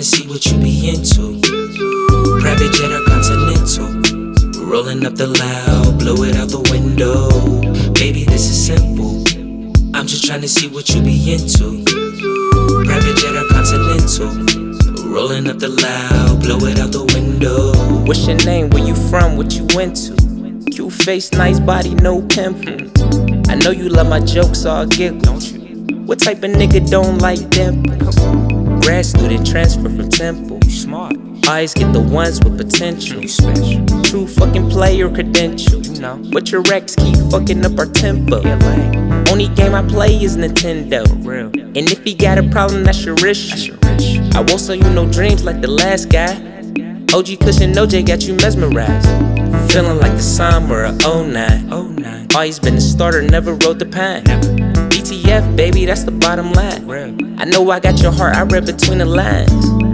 tryna see what you be into. Private jet or continental. Rolling up the loud, blow it out the window. Baby, this is simple. I'm just tryna see what you be into. Private jet or continental. Rolling up the loud, blow it out the window. What's your name? Where you from? What you into? Cute face, nice body, no pimples. I know you love my jokes, all giggles. What type of nigga don't like dimples? Grad student transfer from Temple. You smart. Always get the ones with potential. You special. True fucking player credentials. You know. But your ex keep fucking up our tempo. Yeah, man. Only game I play is Nintendo. For real. And if he got a problem, that's your issue. I won't sell you no dreams like the last guy. OG Cushion OJ got you mesmerized. Feeling like the summer of 09. Always been the starter, never rode the pine. BTF, baby, that's the bottom line. I know I got your heart, I read between the lines.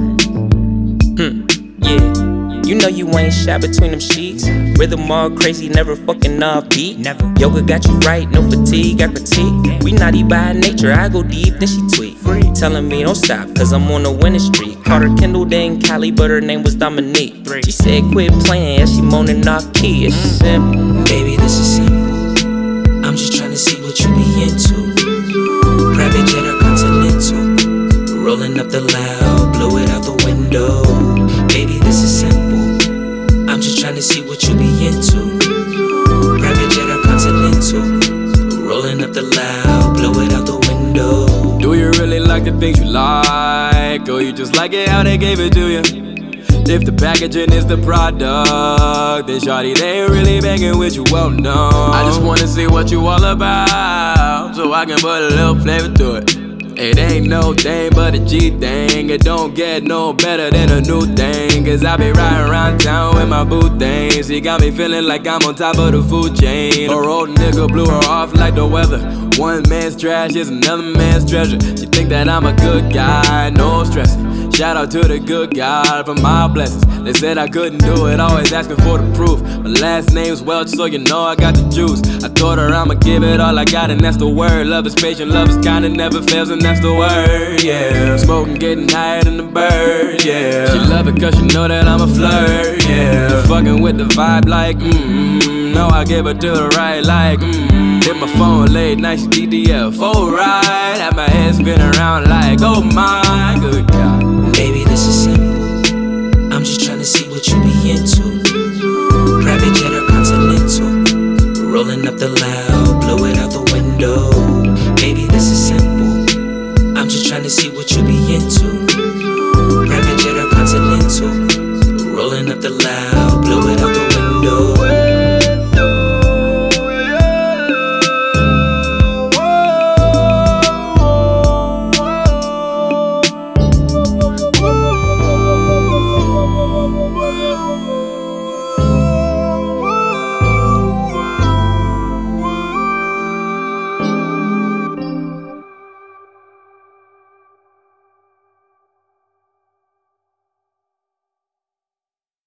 Yeah. You know you ain't shy between them sheets. Rhythm all crazy, never fucking off beat. Never. Yoga got you right, no fatigue, I critique. We naughty by nature, I go deep, then she tweet. Telling me don't stop, cause I'm on a winning streak. Called her Kendall, then Cali, but her name was Dominique. She said quit playing, yeah, she moaning off key. It's simple. Baby, this is simple. I'm just tryna see what you be into. Private jet or continental. Rolling up the loud, blow it out the window. Baby, this is simple. I'm just tryna see what you be into. Private jet or continental. Rolling up the loud, blow it out the window. Do you really like the things you like? Or you just like it how they gave it to you? If the packaging is the product, then shawty, they ain't really banging with you, well no. I just wanna see what you all about, so I can put a little flavor to it. It ain't no thing but a G thing. It don't get no better than a new thing. Cause I be riding around town with my boo things. She got me feeling like I'm on top of the food chain. Her old nigga blew her off like the weather. One man's trash is another man's treasure. She think that I'm a good guy, no stress. Shout out to the good God for my blessings. They said I couldn't do it, always asking for the proof. My last name's Welch, so you know I got the juice. I told her I'ma give it all I got, and that's the word. Love is patient, love is kind, and never fails, and that's the word, yeah. Smoking, getting higher than the bird, yeah. She love it cause she know that I'm a flirt, yeah. Fucking with the vibe like, no, I give her to the right like, Hit my phone late night, she DDF, oh right. Have my head spin around like, oh my good God. Baby, this is simple. I'm just tryna see what you be into. Private jet or continental. Rolling up the loud, blow it out the window.